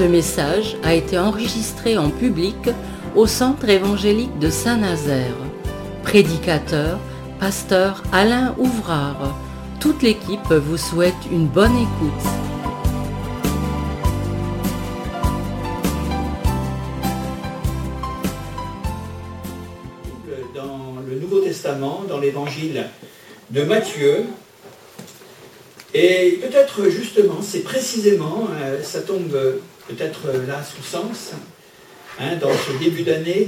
Ce message a été enregistré en public au Centre évangélique de Saint-Nazaire. Prédicateur, pasteur Alain Ouvrard. Toute l'équipe vous souhaite une bonne écoute. Dans le Nouveau Testament, dans l'évangile de Matthieu, et peut-être justement, c'est précisément, ça tombe peut-être là sous sens, dans ce début d'année,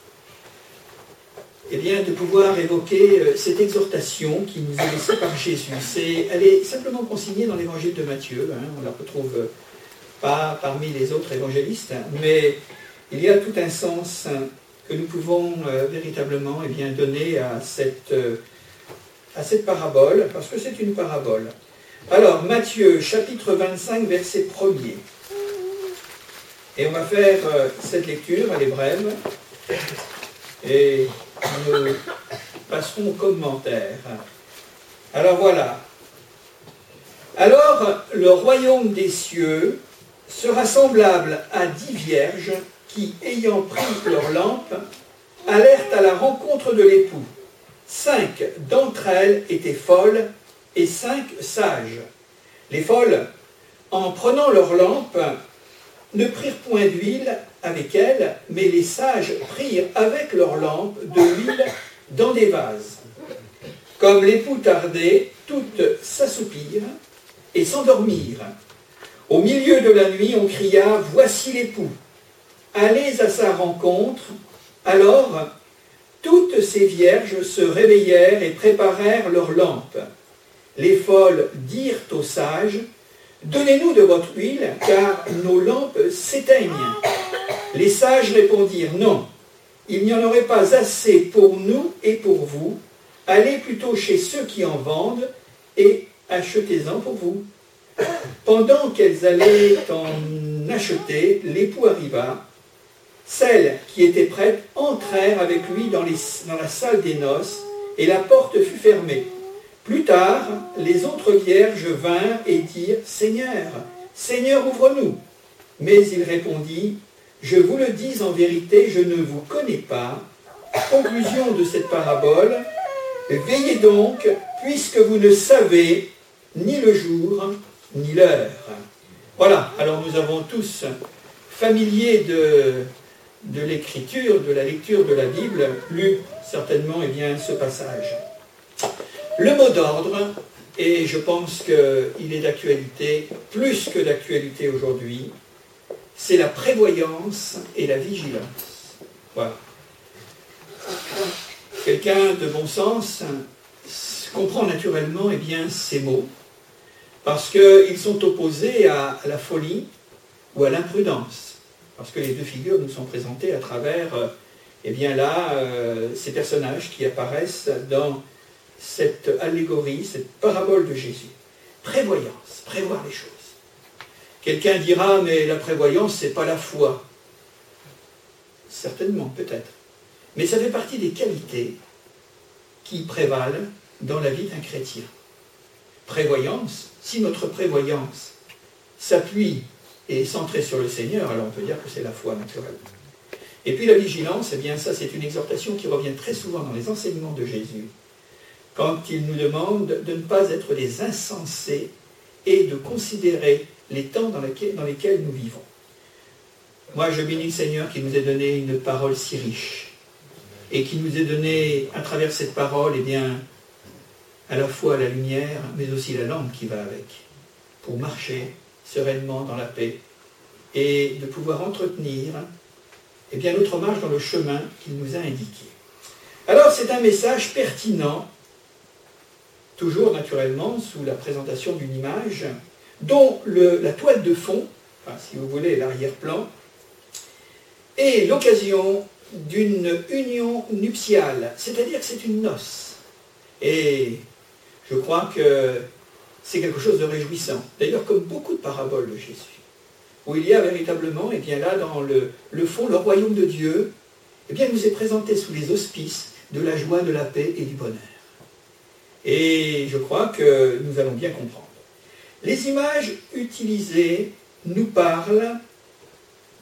eh bien, de pouvoir évoquer cette exhortation qui nous est laissée par Jésus. Elle est simplement consignée dans l'évangile de Matthieu, on ne la retrouve pas parmi les autres évangélistes, mais il y a tout un sens que nous pouvons véritablement donner à cette parabole, parce que c'est une parabole. Alors, Matthieu, chapitre 25, verset 1er. Et on va faire cette lecture, elle est brève, et nous passerons aux commentaires. Alors voilà. Alors, le royaume des cieux sera semblable à 10 vierges qui, ayant pris leur lampe, allèrent à la rencontre de l'époux. 5 d'entre elles étaient folles et 5 sages. Les folles, en prenant leur lampe, ne prirent point d'huile avec elles, mais les sages prirent avec leur lampe de l'huile dans des vases. Comme l'époux tardait, toutes s'assoupirent et s'endormirent. Au milieu de la nuit, on cria « Voici l'époux ! Allez à sa rencontre !» Alors, toutes ces vierges se réveillèrent et préparèrent leurs lampes. Les folles dirent aux sages « Donnez-nous de votre huile, car nos lampes s'éteignent. » Les sages répondirent « Non, il n'y en aurait pas assez pour nous et pour vous. Allez plutôt chez ceux qui en vendent et achetez-en pour vous. » Pendant qu'elles allaient en acheter, l'époux arriva. Celles qui étaient prêtes entrèrent avec lui dans la salle des noces, et la porte fut fermée. Plus tard, les autres vierges vinrent et dirent « Seigneur, Seigneur, ouvre-nous !» Mais il répondit « Je vous le dis en vérité, je ne vous connais pas. » Conclusion de cette parabole, veillez donc, puisque vous ne savez ni le jour, ni l'heure. Voilà, alors nous avons tous, familiers de l'écriture, de la lecture de la Bible, lu certainement ce passage. Le mot d'ordre, et je pense qu'il est d'actualité, plus que d'actualité aujourd'hui, c'est la prévoyance et la vigilance. Voilà. Quelqu'un de bon sens comprend naturellement ces mots, parce qu'ils sont opposés à la folie ou à l'imprudence, parce que les deux figures nous sont présentées à travers ces personnages qui apparaissent dans cette allégorie, cette parabole de Jésus. Prévoyance, prévoir les choses. Quelqu'un dira, mais la prévoyance, c'est pas la foi. Certainement, peut-être. Mais ça fait partie des qualités qui prévalent dans la vie d'un chrétien. Prévoyance, si notre prévoyance s'appuie et est centrée sur le Seigneur, alors on peut dire que c'est la foi naturellement. Et puis la vigilance, ça c'est une exhortation qui revient très souvent dans les enseignements de Jésus, quand il nous demande de ne pas être des insensés et de considérer les temps dans lesquels nous vivons. Moi, je bénis le Seigneur qui nous ait donné une parole si riche et qui nous ait donné, à travers cette parole, à la fois la lumière, mais aussi la lampe qui va avec, pour marcher sereinement dans la paix et de pouvoir entretenir notre marche dans le chemin qu'il nous a indiqué. Alors, c'est un message pertinent, toujours naturellement sous la présentation d'une image, dont la toile de fond, si vous voulez l'arrière-plan, est l'occasion d'une union nuptiale, c'est-à-dire que c'est une noce. Et je crois que c'est quelque chose de réjouissant. D'ailleurs, comme beaucoup de paraboles de Jésus, où il y a véritablement, là dans le fond, le royaume de Dieu, nous est présenté sous les auspices de la joie, de la paix et du bonheur. Et je crois que nous allons bien comprendre. Les images utilisées nous parlent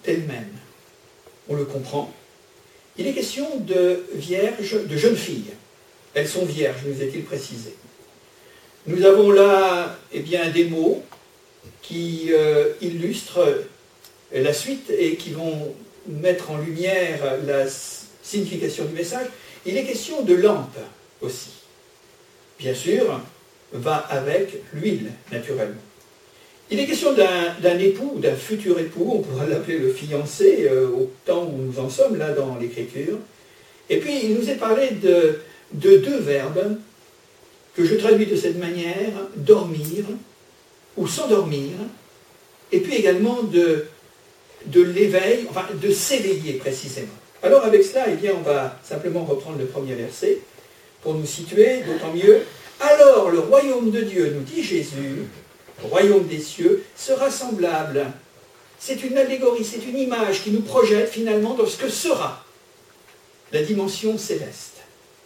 elle-même. On le comprend. Il est question de vierges, de jeunes filles. Elles sont vierges, nous est-il précisé. Nous avons là des mots qui illustrent la suite et qui vont mettre en lumière la signification du message. Il est question de lampe aussi. Bien sûr, va avec l'huile, naturellement. Il est question d'un époux, d'un futur époux, on pourra l'appeler le fiancé au temps où nous en sommes, là, dans l'Écriture. Et puis, il nous est parlé de deux verbes que je traduis de cette manière, dormir ou s'endormir, et puis également de l'éveil, enfin de s'éveiller précisément. Alors avec cela, on va simplement reprendre le premier verset pour nous situer, d'autant mieux. Alors le royaume de Dieu, nous dit Jésus, le royaume des cieux, sera semblable. C'est une allégorie, c'est une image qui nous projette finalement dans ce que sera la dimension céleste.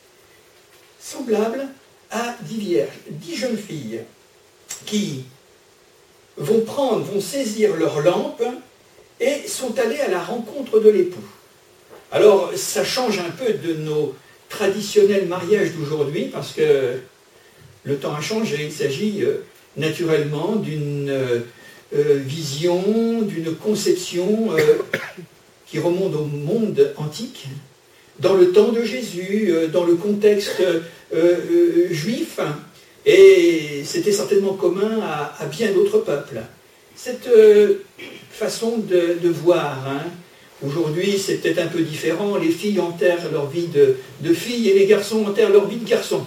Semblable à 10 vierges, 10 jeunes filles qui vont saisir leur lampe et sont allées à la rencontre de l'époux. Alors, ça change un peu de nos traditionnels mariages d'aujourd'hui, parce que le temps a changé. Il s'agit naturellement d'une vision, d'une conception qui remonte au monde antique, dans le temps de Jésus, dans le contexte juif, et c'était certainement commun à bien d'autres peuples. Cette façon de voir, aujourd'hui c'est peut-être un peu différent, les filles enterrent leur vie de filles et les garçons enterrent leur vie de garçons.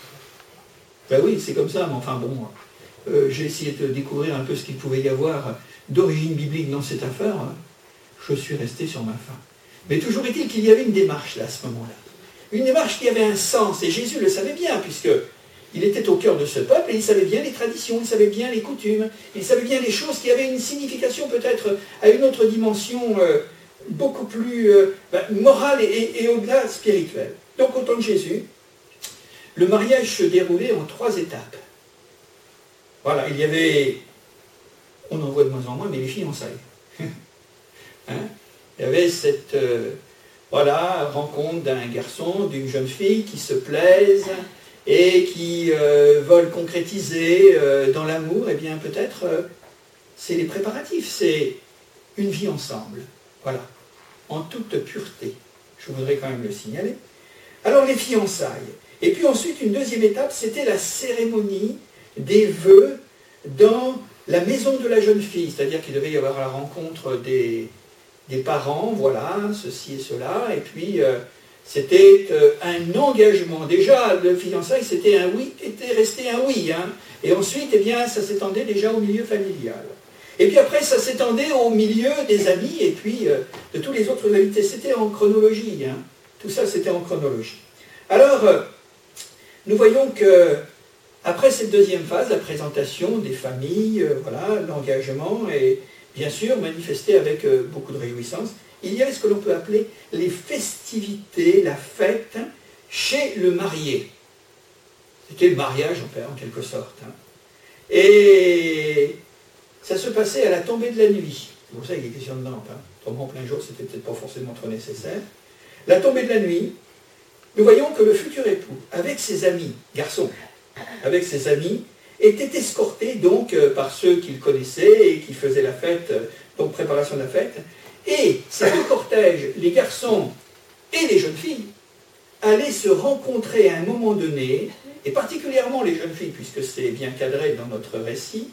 Ben oui, c'est comme ça, mais enfin bon, j'ai essayé de découvrir un peu ce qu'il pouvait y avoir d'origine biblique dans cette affaire, je suis resté sur ma faim. Mais toujours est-il qu'il y avait une démarche là, à ce moment-là. Une démarche qui avait un sens, et Jésus le savait bien, puisqu'il était au cœur de ce peuple, et il savait bien les traditions, il savait bien les coutumes, il savait bien les choses qui avaient une signification peut-être à une autre dimension beaucoup plus morale et au-delà spirituelle. Donc au temps de Jésus, le mariage se déroulait en 3 étapes. Voilà, il y avait, on en voit de moins en moins, mais les fiançailles. Il y avait cette rencontre d'un garçon, d'une jeune fille qui se plaisent et qui veulent concrétiser dans l'amour. Eh bien peut-être c'est les préparatifs, c'est une vie ensemble. Voilà, en toute pureté. Je voudrais quand même le signaler. Alors les fiançailles. Et puis ensuite, une deuxième étape, c'était la cérémonie des vœux dans la maison de la jeune fille. C'est-à-dire qu'il devait y avoir la rencontre des parents, voilà, ceci et cela, et puis c'était un engagement. Déjà, le fiançailles, c'était un oui, était resté un oui, et ensuite, ça s'étendait déjà au milieu familial. Et puis après, ça s'étendait au milieu des amis, et puis de tous les autres invités. C'était en chronologie, tout ça, c'était en chronologie. Alors, nous voyons que après cette deuxième phase, la présentation des familles, l'engagement est bien sûr manifesté avec beaucoup de réjouissance, il y avait ce que l'on peut appeler les festivités, la fête chez le marié. C'était le mariage en quelque sorte. Et ça se passait à la tombée de la nuit. C'est pour ça qu'il est question de lampe. Tomber en plein jour, c'était peut-être pas forcément trop nécessaire. La tombée de la nuit, nous voyons que le futur époux, avec ses amis, garçons, avec ses amis, était escorté donc par ceux qu'il connaissait et qui faisaient la fête, donc préparation de la fête. Et ces deux cortèges, les garçons et les jeunes filles, allaient se rencontrer à un moment donné, et particulièrement les jeunes filles, puisque c'est bien cadré dans notre récit,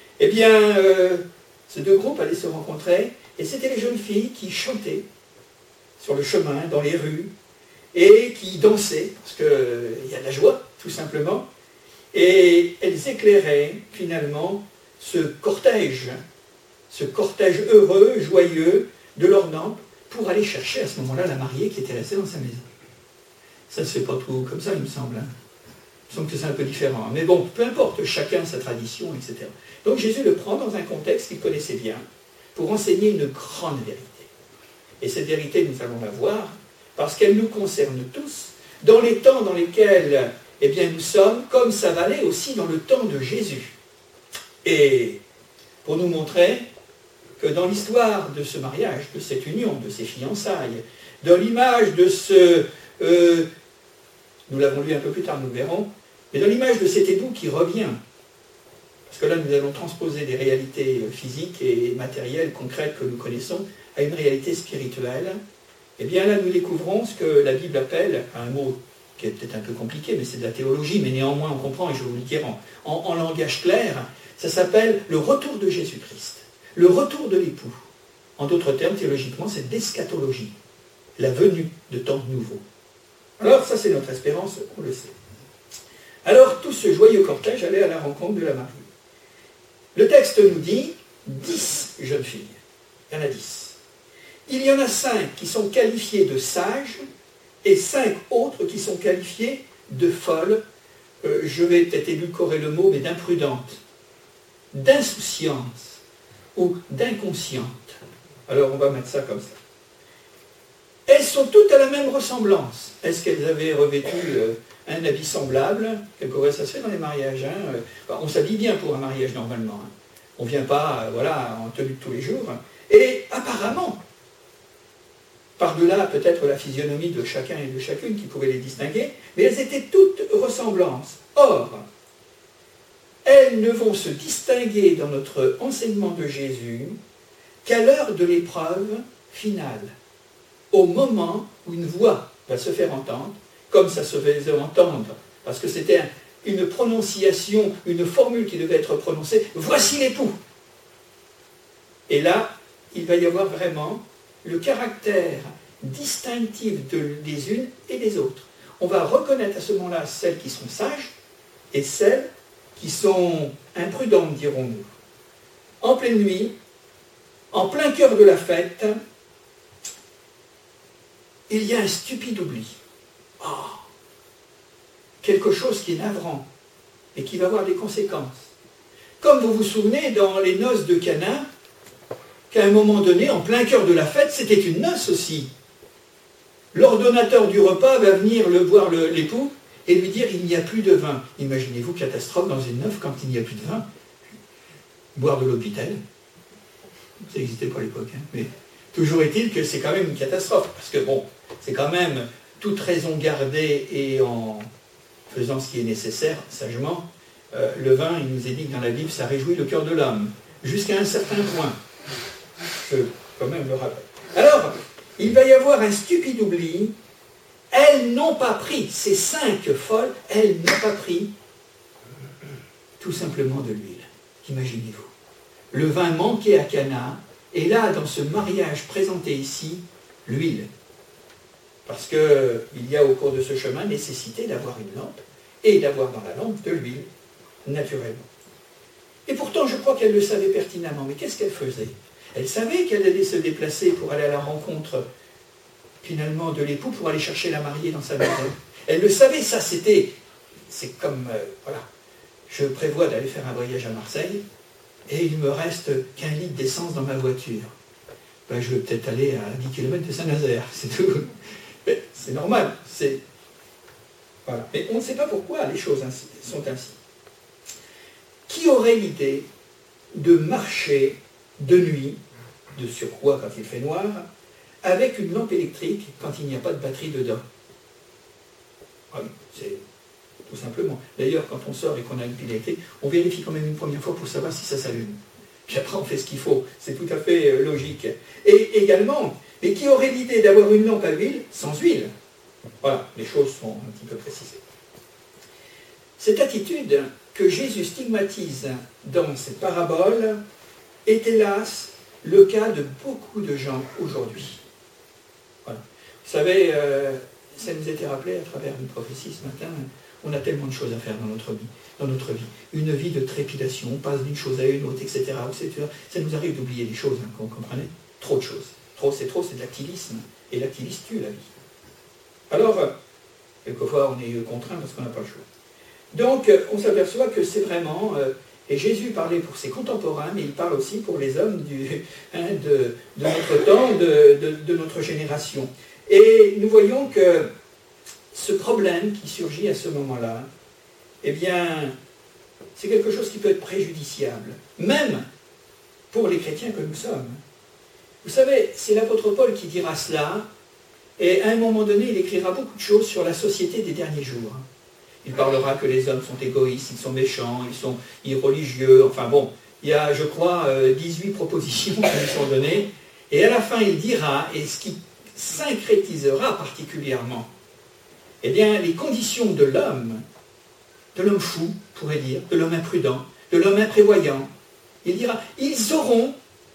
ces deux groupes allaient se rencontrer, et c'était les jeunes filles qui chantaient sur le chemin, dans les rues, et qui dansaient, parce qu'il y a de la joie, tout simplement, et elles éclairaient finalement ce cortège heureux, joyeux de leur lampe, pour aller chercher à ce moment-là la mariée qui était restée dans sa maison. Ça ne se fait pas tout comme ça, il me semble. Il me semble que c'est un peu différent. Mais bon, peu importe, chacun sa tradition, etc. Donc Jésus le prend dans un contexte qu'il connaissait bien, pour enseigner une grande vérité. Et cette vérité, nous allons la voir, parce qu'elle nous concerne tous, dans les temps dans lesquels nous sommes, comme ça valait aussi dans le temps de Jésus. Et pour nous montrer que dans l'histoire de ce mariage, de cette union, de ces fiançailles, dans l'image de ce... nous l'avons lu un peu plus tard, nous le verrons, mais dans l'image de cet époux qui revient, parce que là nous allons transposer des réalités physiques et matérielles, concrètes que nous connaissons, à une réalité spirituelle, eh bien là nous découvrons ce que la Bible appelle, un mot qui est peut-être un peu compliqué, mais c'est de la théologie, mais néanmoins on comprend, et je vais vous le dire en langage clair, ça s'appelle le retour de Jésus-Christ, le retour de l'époux. En d'autres termes, théologiquement, c'est l'eschatologie, la venue de temps nouveau. Alors ça c'est notre espérance, on le sait. Alors tout ce joyeux cortège allait à la rencontre de la mariée. Le texte nous dit 10 jeunes filles, il y en a 10. Il y en a 5 qui sont qualifiées de sages, et 5 autres qui sont qualifiées de folles, je vais peut-être édulcorer le mot, mais d'imprudentes, d'insouciantes ou d'inconscientes. Alors on va mettre ça comme ça. Elles sont toutes à la même ressemblance. Est-ce qu'elles avaient revêtu un habit semblable? Quelquefois ça se fait dans les mariages. On s'habille bien pour un mariage normalement. On ne vient pas voilà, en tenue de tous les jours. Et apparemment, par-delà peut-être la physionomie de chacun et de chacune qui pouvait les distinguer, mais elles étaient toutes ressemblances. Or, elles ne vont se distinguer dans notre enseignement de Jésus qu'à l'heure de l'épreuve finale, au moment où une voix va se faire entendre, comme ça se faisait entendre, parce que c'était une prononciation, une formule qui devait être prononcée, voici l'époux. Et là, il va y avoir vraiment le caractère distinctif des unes et des autres. On va reconnaître à ce moment-là celles qui sont sages et celles qui sont imprudentes, dirons-nous. En pleine nuit, en plein cœur de la fête, il y a un stupide oubli. Quelque chose qui est navrant et qui va avoir des conséquences. Comme vous vous souvenez dans les noces de Cana, qu'à un moment donné, en plein cœur de la fête, c'était une noce aussi. L'ordonnateur du repas va venir voir l'époux et lui dire il n'y a plus de vin. Imaginez-vous, catastrophe dans une noce quand il n'y a plus de vin. Boire de l'hôpital. Ça n'existait pas à l'époque, mais toujours est-il que c'est quand même une catastrophe, parce que bon, c'est quand même toute raison gardée et en faisant ce qui est nécessaire, sagement, le vin, il nous est dit que dans la Bible, ça réjouit le cœur de l'homme, jusqu'à un certain point. Je quand même le rappelle. Alors, il va y avoir un stupide oubli. Elles n'ont pas pris, ces 5 folles, elles n'ont pas pris tout simplement de l'huile. Imaginez-vous. Le vin manquait à Cana, et là, dans ce mariage présenté ici, l'huile. Parce qu'il y a au cours de ce chemin nécessité d'avoir une lampe, et d'avoir dans la lampe de l'huile, naturellement. Et pourtant, je crois qu'elle le savait pertinemment, mais qu'est-ce qu'elle faisait? Elle savait qu'elle allait se déplacer pour aller à la rencontre, finalement, de l'époux, pour aller chercher la mariée dans sa maison. Elle le savait, ça c'est comme, voilà, je prévois d'aller faire un voyage à Marseille, et il me reste qu'un litre d'essence dans ma voiture. Ben, je vais peut-être aller à 10 km de Saint-Nazaire, c'est tout. Mais c'est normal, voilà. Mais on ne sait pas pourquoi les choses sont ainsi. Qui aurait l'idée de marcher de nuit, de surcroît quand il fait noir, avec une lampe électrique quand il n'y a pas de batterie dedans? Oui, c'est tout simplement. D'ailleurs, quand on sort et qu'on a une pile électrique, on vérifie quand même une première fois pour savoir si ça s'allume. Puis après, on fait ce qu'il faut. C'est tout à fait logique. Et également, mais qui aurait l'idée d'avoir une lampe à huile sans huile? Voilà, les choses sont un petit peu précisées. Cette attitude que Jésus stigmatise dans cette parabole est hélas le cas de beaucoup de gens aujourd'hui. Voilà. Vous savez, ça nous a été rappelé à travers une prophétie ce matin, on a tellement de choses à faire dans notre vie. Une vie de trépidation, on passe d'une chose à une autre, etc. Ça nous arrive d'oublier des choses, vous comprenez? Trop de choses. Trop, c'est de l'activisme. Et l'activisme tue la vie. Alors, quelquefois, on est contraint parce qu'on n'a pas le choix. Donc, on s'aperçoit que c'est vraiment... et Jésus parlait pour ses contemporains, mais il parle aussi pour les hommes de notre temps, de notre génération. Et nous voyons que ce problème qui surgit à ce moment-là, eh bien, c'est quelque chose qui peut être préjudiciable, même pour les chrétiens que nous sommes. Vous savez, c'est l'apôtre Paul qui dira cela, et à un moment donné, il écrira beaucoup de choses sur la société des derniers jours. Il parlera que les hommes sont égoïstes, ils sont méchants, ils sont irreligieux, enfin bon, il y a, je crois, 18 propositions qui lui sont données, et à la fin, il dira, et ce qui syncrétisera particulièrement, eh bien, les conditions de l'homme fou, on pourrait dire, de l'homme imprudent, de l'homme imprévoyant. Il dira, ils auront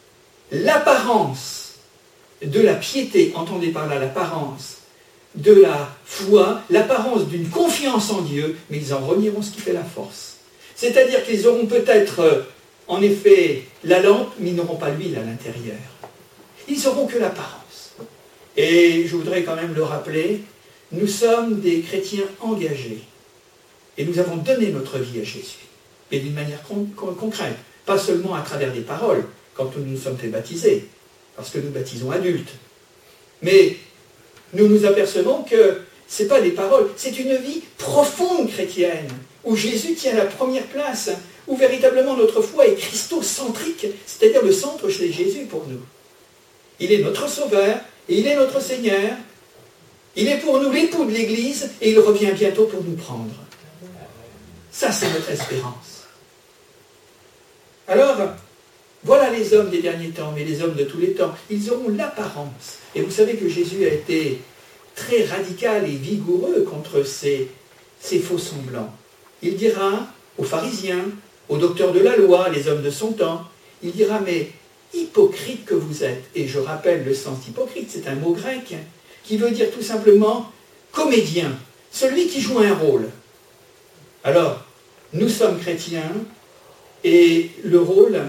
l'apparence de la piété, entendez par là l'apparence de la foi, l'apparence d'une confiance en Dieu, mais ils en renieront ce qui fait la force. C'est-à-dire qu'ils auront peut-être, en effet, la lampe, mais ils n'auront pas l'huile à l'intérieur. Ils n'auront que l'apparence. Et je voudrais quand même le rappeler, nous sommes des chrétiens engagés. Et nous avons donné notre vie à Jésus. Et d'une manière concrète. Pas seulement à travers des paroles, quand nous nous sommes fait baptiser, parce que nous baptisons adultes. Mais nous nous apercevons que ce n'est pas des paroles, c'est une vie profonde chrétienne, où Jésus tient la première place, où véritablement notre foi est christocentrique, c'est-à-dire le centre chez Jésus pour nous. Il est notre Sauveur, et il est notre Seigneur. Il est pour nous l'époux de l'Église, et il revient bientôt pour nous prendre. Ça, c'est notre espérance. Alors, voilà les hommes des derniers temps, mais les hommes de tous les temps. Ils auront l'apparence. Et vous savez que Jésus a été très radical et vigoureux contre ces faux semblants. Il dira aux pharisiens, aux docteurs de la loi, les hommes de son temps, il dira, mais hypocrite que vous êtes. Et je rappelle le sens d'hypocrite, c'est un mot grec qui veut dire tout simplement comédien, celui qui joue un rôle. Alors, nous sommes chrétiens et le rôle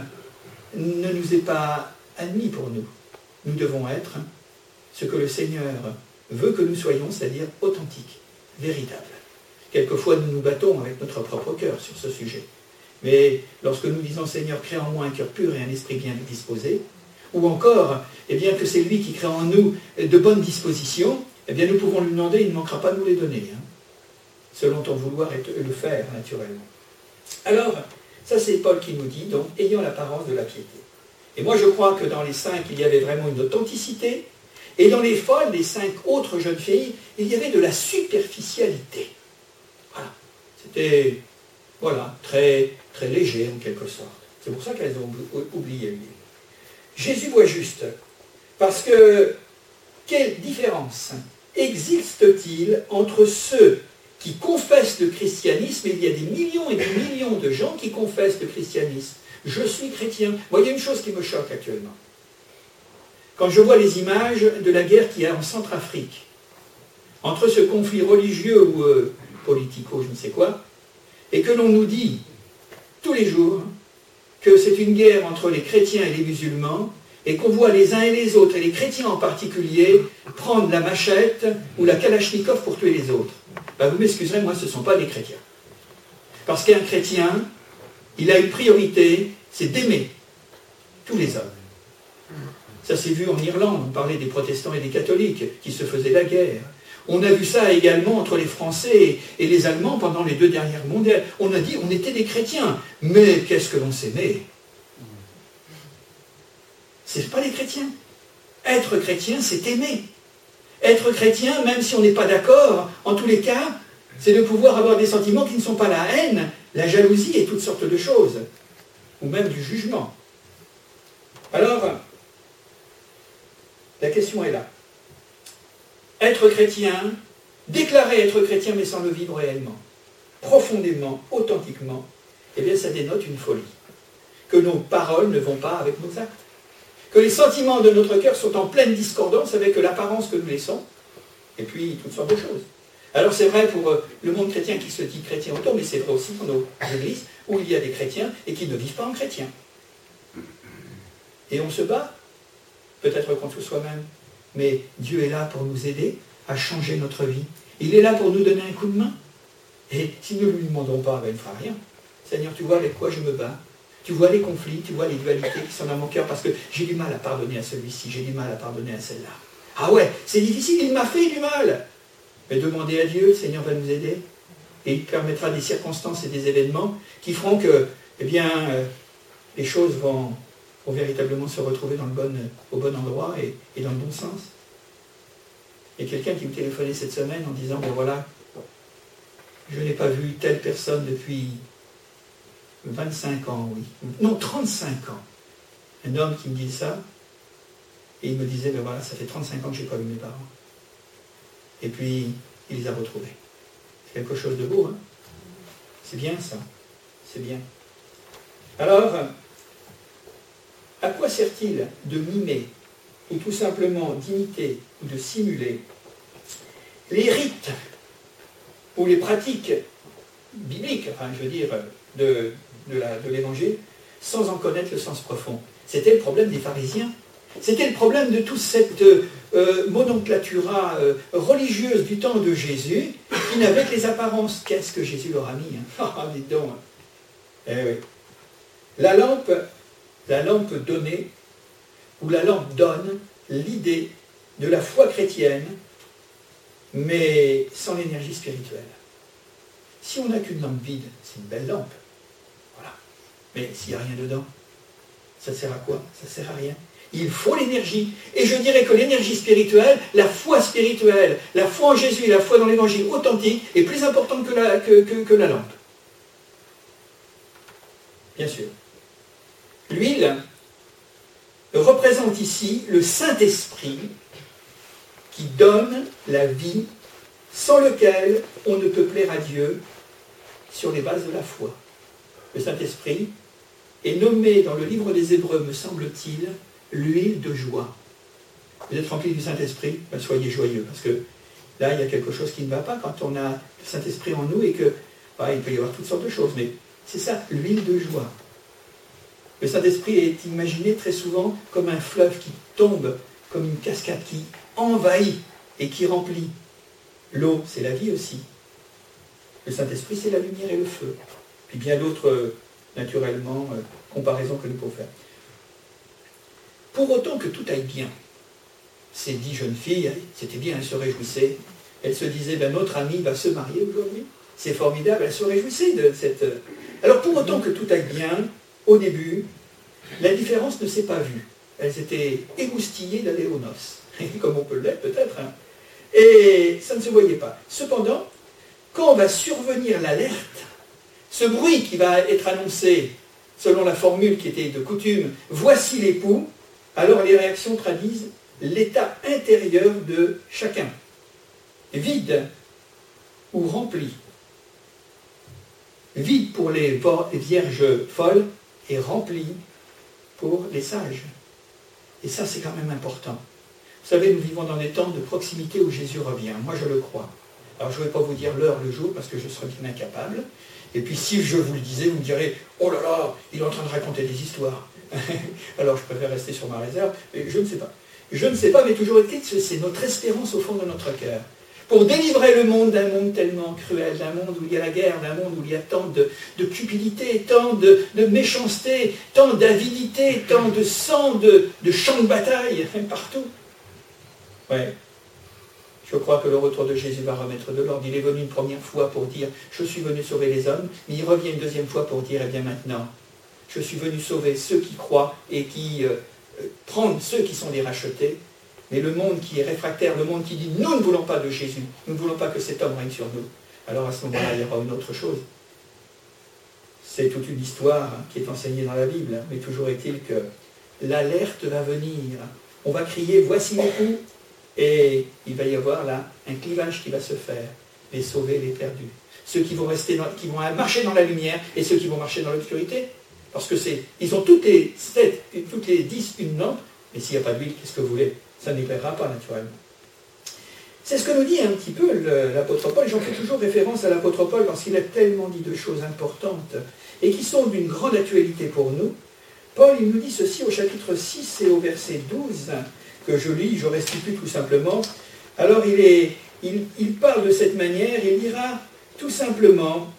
ne nous est pas admis pour nous. Nous devons être ce que le Seigneur veut que nous soyons, c'est-à-dire authentiques, véritables. Quelquefois, nous nous battons avec notre propre cœur sur ce sujet. Mais lorsque nous disons « Seigneur, crée en moi un cœur pur et un esprit bien disposé », ou encore, eh bien, que c'est lui qui crée en nous de bonnes dispositions, eh bien, nous pouvons lui demander, il ne manquera pas de nous les donner. Selon ton vouloir et le faire, naturellement. Alors, ça c'est Paul qui nous dit, donc, ayant l'apparence de la piété. Et moi je crois que dans les 5, il y avait vraiment une authenticité, et dans les folles, les 5 autres jeunes filles, il y avait de la superficialité. Voilà. C'était, voilà, très, très léger en quelque sorte. C'est pour ça qu'elles ont oublié lui. Jésus voit juste, parce que, quelle différence existe-t-il entre ceux qui confessent le christianisme, et il y a des millions et des millions de gens qui confessent le christianisme. Je suis chrétien. Moi, il y a une chose qui me choque actuellement. Quand je vois les images de la guerre qu'il y a en Centrafrique, entre ce conflit religieux ou politico, je ne sais quoi, et que l'on nous dit tous les jours que c'est une guerre entre les chrétiens et les musulmans, et qu'on voit les uns et les autres, et les chrétiens en particulier, prendre la machette ou la kalachnikov pour tuer les autres. Ben, vous m'excuserez, moi ce ne sont pas des chrétiens. Parce qu'un chrétien, il a une priorité, c'est d'aimer tous les hommes. Ça s'est vu en Irlande, on parlait des protestants et des catholiques qui se faisaient la guerre. On a vu ça également entre les Français et les Allemands pendant les 2 dernières mondiales. On a dit, on était des chrétiens, mais qu'est-ce que l'on s'aimait? C'est pas des chrétiens. Être chrétien, c'est aimer. Être chrétien, même si on n'est pas d'accord, en tous les cas, c'est de pouvoir avoir des sentiments qui ne sont pas la haine, la jalousie et toutes sortes de choses, ou même du jugement. Alors, la question est là. Être chrétien, déclarer être chrétien mais sans le vivre réellement, profondément, authentiquement, eh bien ça dénote une folie. Que nos paroles ne vont pas avec nos actes. Que les sentiments de notre cœur sont en pleine discordance avec l'apparence que nous laissons, et puis toutes sortes de choses. Alors c'est vrai pour le monde chrétien qui se dit chrétien autour, mais c'est vrai aussi pour nos églises, où il y a des chrétiens et qui ne vivent pas en chrétien. Et on se bat, peut-être contre soi-même, mais Dieu est là pour nous aider à changer notre vie. Il est là pour nous donner un coup de main. Et si nous ne lui demandons pas, ben, il ne fera rien. Seigneur, tu vois avec quoi je me bats. Tu vois les conflits, tu vois les dualités qui sont dans mon cœur, parce que j'ai du mal à pardonner à celui-ci, j'ai du mal à pardonner à celle-là. Ah ouais, c'est difficile, il m'a fait du mal. Mais demandez à Dieu, le Seigneur va nous aider, et il permettra des circonstances et des événements qui feront que, eh bien, les choses vont pour véritablement se retrouver au bon endroit et dans le bon sens. Il y a quelqu'un qui me téléphonait cette semaine en disant, ben voilà, je n'ai pas vu telle personne depuis 25 ans, oui. Non, 35 ans. Un homme qui me dit ça, et il me disait, ben voilà, ça fait 35 ans que je n'ai pas vu mes parents. Et puis, il les a retrouvés. C'est quelque chose de beau, hein. C'est bien ça. C'est bien. Alors, à quoi sert-il de mimer, ou tout simplement d'imiter, ou de simuler les rites, ou les pratiques bibliques, enfin, je veux dire, de l'Évangile, sans en connaître le sens profond? C'était le problème des pharisiens. C'était le problème de toute cette nomenclatura religieuse du temps de Jésus, qui n'avait que les apparences. Qu'est-ce que Jésus leur a mis, hein? Ah, dites donc. Eh oui. La lampe donnée, ou la lampe donne l'idée de la foi chrétienne, mais sans l'énergie spirituelle. Si on n'a qu'une lampe vide, c'est une belle lampe. Voilà. Mais s'il n'y a rien dedans, ça sert à quoi? Ça sert à rien. Il faut l'énergie. Et je dirais que l'énergie spirituelle, la foi en Jésus et la foi dans l'évangile authentique est plus importante que la lampe. Bien sûr. L'huile représente ici le Saint-Esprit qui donne la vie, sans lequel on ne peut plaire à Dieu sur les bases de la foi. Le Saint-Esprit est nommé dans le livre des Hébreux, me semble-t-il, l'huile de joie. Vous êtes remplis du Saint-Esprit, ben soyez joyeux, parce que là, il y a quelque chose qui ne va pas quand on a le Saint-Esprit en nous et que, il peut y avoir toutes sortes de choses, mais c'est ça, l'huile de joie. Le Saint-Esprit est imaginé très souvent comme un fleuve qui tombe, comme une cascade qui envahit et qui remplit. L'eau, c'est la vie aussi. Le Saint-Esprit, c'est la lumière et le feu. Puis bien d'autres, naturellement, comparaisons que nous pouvons faire. Pour autant que tout aille bien, ces 10 jeunes filles, c'était bien, elles se réjouissaient. Elles se disaient, notre amie va se marier aujourd'hui. C'est formidable, elles se réjouissaient de cette... Alors pour autant que tout aille bien, au début, la différence ne s'est pas vue. Elles étaient émoustillées d'aller aux noces, comme on peut l'être peut-être, hein. Et ça ne se voyait pas. Cependant, quand va survenir l'alerte, ce bruit qui va être annoncé selon la formule qui était de coutume, voici l'époux, alors les réactions traduisent l'état intérieur de chacun. Vide ou rempli. Vide pour les vierges folles et rempli pour les sages. Et ça, c'est quand même important. Vous savez, nous vivons dans des temps de proximité où Jésus revient. Moi, je le crois. Alors, je ne vais pas vous dire l'heure, le jour, parce que je serais bien incapable. Et puis, si je vous le disais, vous me direz, oh là là, il est en train de raconter des histoires. Alors, je préfère rester sur ma réserve, mais je ne sais pas. Je ne sais pas, mais toujours est-il que c'est notre espérance au fond de notre cœur. Pour délivrer le monde d'un monde tellement cruel, d'un monde où il y a la guerre, d'un monde où il y a tant de cupidité, tant de méchanceté, tant d'avidité, tant de sang, de champs de bataille, partout. Ouais. Je crois que le retour de Jésus va remettre de l'ordre. Il est venu une première fois pour dire « Je suis venu sauver les hommes », mais il revient une deuxième fois pour dire « Eh bien maintenant, je suis venu sauver ceux qui croient et qui prendre ceux qui sont les rachetés ». Mais le monde qui est réfractaire, le monde qui dit « Nous ne voulons pas de Jésus, nous ne voulons pas que cet homme règne sur nous », alors à ce moment-là, il y aura une autre chose. C'est toute une histoire qui est enseignée dans la Bible, mais toujours est-il que l'alerte va venir. On va crier « Voici l'époux ». Et il va y avoir là un clivage qui va se faire, les sauvés, les perdus. Ceux qui vont marcher dans la lumière et ceux qui vont marcher dans l'obscurité. Parce que ils ont toutes les 10 une lampe, mais s'il n'y a pas d'huile, qu'est-ce que vous voulez? Ça n'éclairera pas naturellement. C'est ce que nous dit un petit peu l'apôtre Paul. J'en fais toujours référence à l'apôtre Paul parce qu'il a tellement dit de choses importantes et qui sont d'une grande actualité pour nous. Paul, il nous dit ceci au chapitre 6 et au verset 12, que je lis, je restitue tout simplement. Alors il parle de cette manière, il dira tout simplement,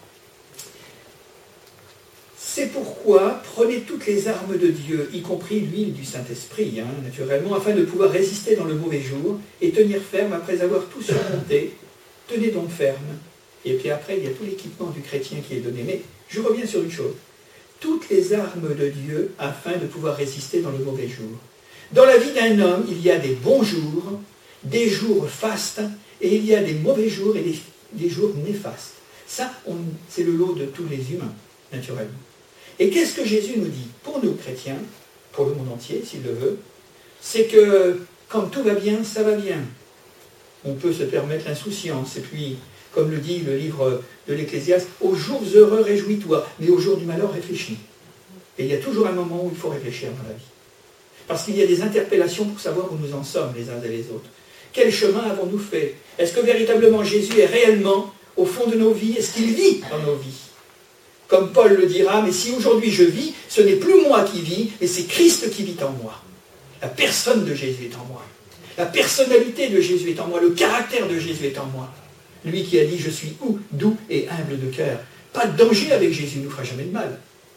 c'est pourquoi prenez toutes les armes de Dieu, y compris l'huile du Saint-Esprit, naturellement, afin de pouvoir résister dans le mauvais jour et tenir ferme après avoir tout surmonté. Tenez donc ferme. Et puis après, il y a tout l'équipement du chrétien qui est donné. Mais je reviens sur une chose. toutes les armes de Dieu afin de pouvoir résister dans le mauvais jour. Dans la vie d'un homme, il y a des bons jours, des jours fastes, et il y a des mauvais jours et des jours néfastes. Ça, c'est le lot de tous les humains, naturellement. Et qu'est-ce que Jésus nous dit? Pour nous chrétiens, pour le monde entier, s'il le veut, c'est que quand tout va bien, ça va bien. On peut se permettre l'insouciance, et puis, comme le dit le livre de l'Ecclésiaste, aux jours heureux, réjouis-toi, mais aux jours du malheur, réfléchis. Et il y a toujours un moment où il faut réfléchir dans la vie. Parce qu'il y a des interpellations pour savoir où nous en sommes les uns et les autres. Quel chemin avons-nous fait? Est-ce que véritablement Jésus est réellement au fond de nos vies? Est-ce qu'il vit dans nos vies? Comme Paul le dira, mais si aujourd'hui je vis, ce n'est plus moi qui vis, mais c'est Christ qui vit en moi. La personne de Jésus est en moi. La personnalité de Jésus est en moi. Le caractère de Jésus est en moi. Lui qui a dit, je suis doux et humble de cœur. Pas de danger avec Jésus, il ne nous fera jamais de mal.